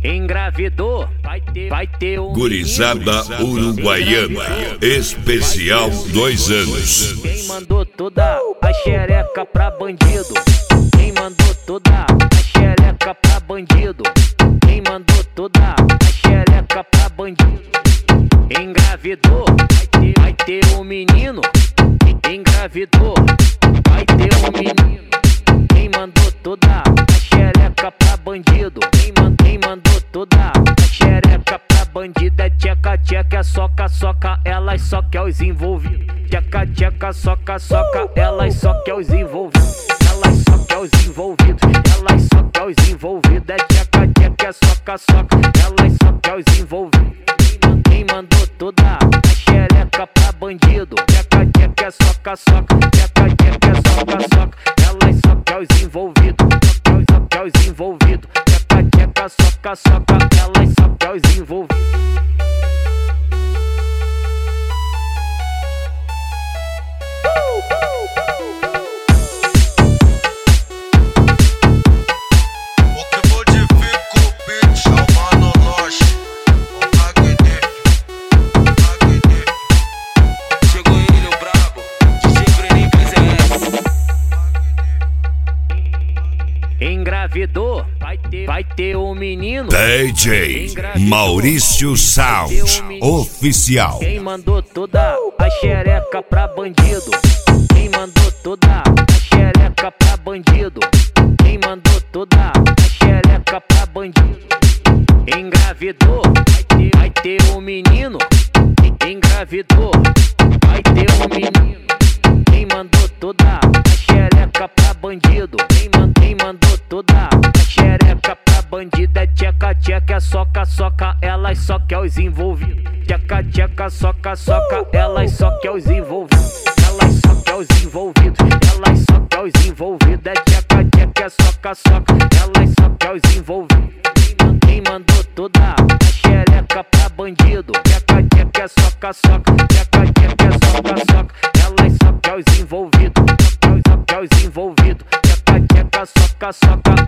Engravidou, vai ter um Gurizada uruguaiana, especial 2 anos. Quem mandou toda a xereca pra bandido? Quem mandou toda a xereca pra bandido? Quem mandou toda a xereca pra bandido? Engravidou, vai ter um menino. Engravidou, vai ter um menino. Quem mandou toda a xereca pra bandido? Quem mandou toda a xereca pra bandido? É tcheca, tcheca, soca, soca, elas só quer os envolvidos. Tcheca, tcheca, soca, soca, elas só quer os envolvidos. Elas só quer os envolvidos, elas só quer os envolvidos. É tcheca, tcheca, soca, soca, elas só quer os envolvidos. Quem mandou toda a xereca pra bandido? Tcheca, tcheca, soca, soca, tcheca, tcheca, soca, soca, elas só quer os envolvidos. Só quer os envolvidos. Tcheca, tcheca, soca, soca, elas só quer os envolvidos. Engravidou, vai ter um menino. DJ Maurício Sound Oficial. Quem mandou toda a xereca pra bandido? Quem mandou toda a xereca pra bandido? Quem mandou toda a xereca pra bandido? Engravidou, vai ter um menino. Engravidou, vai ter um menino. Quem mandou toda a xereca pra bandido? Quem mandou toda a xereca pra bandido? É tcheca, tcheca, soca, soca, elas só quer os envolvidos. Tcheca, tcheca, soca, soca, elas só quer os envolvidos. Elas só quer os envolvidos, elas só quer os envolvidos. É tcheca, tcheca, soca, soca, elas só quer os envolvidos. Quem mandou toda a xereca pra bandido? Tcheca, tcheca, soca, soca, tcheca, tcheca, soca, soca, elas só quer os envolvidos. Só quer os envolvidos. Tcheca, tcheca, soca, soca,